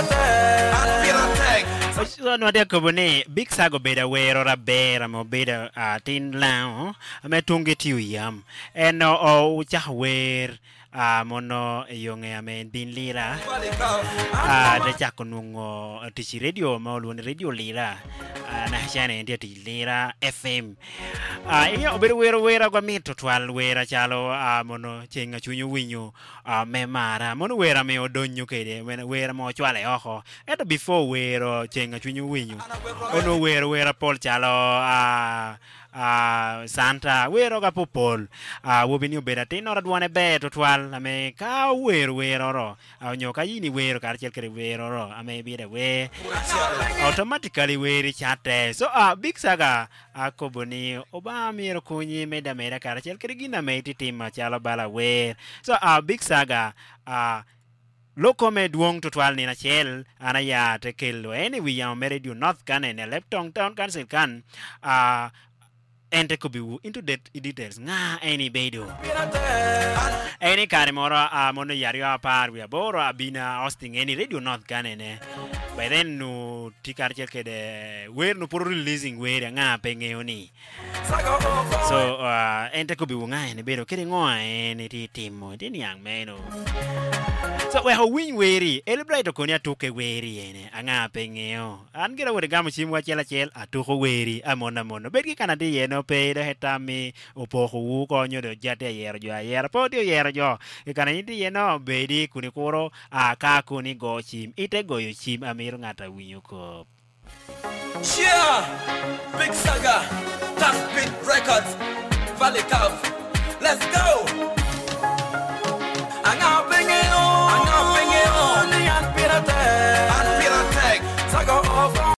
No de kobone big sago beda wero rabera mo beda tin lao me tungi tiu yam eno o chahwer mono yonge amen bin lira de chakonungo tichi radio mo luon radio lira na chane dia ti lira fm iyo beda wero kwa mito twal wera chalo mono chenga chunyu winyo me mara mono wera me odonyo kede wera mo chwale oho eto before wero chenga chunyu winyo ono wera pol chalo Santa wero ga popol wobini obeda tin ora duane beto twal ame ka wero ro nyoka yini wero kar chel kere wero ro ame bide we automatically weri chate so big saga akoboni obami ro kunyi meda kar chel kere gina me titima chalo bala we so big saga Loko me duong tutwal ni na chel anaya te kelo anyway ya meredio north kan en leptong town council kan ente could be into details nga any bedo any karimora mono yario par we aboro abina hosting any radio north ganene by then no tikar cheke de where no por releasing where nga pengeoni so ente could be nga any bedo kiri ngoa any timo tin yang meno so we ho win weary celebrate ko nya toke weary ene anga pengeo an gira wore gamo chimwa chela chel atoko weary amona mono bedgi kanadi yeno pe de hetami opoho wu ko nyo de jate yer jo yer podi yer jo kana indi yeno bedi kunikoro ka kuni go chim ite goyo chim amir ngata winyo ko cheer big saga Taspin Records Valley Cup let's go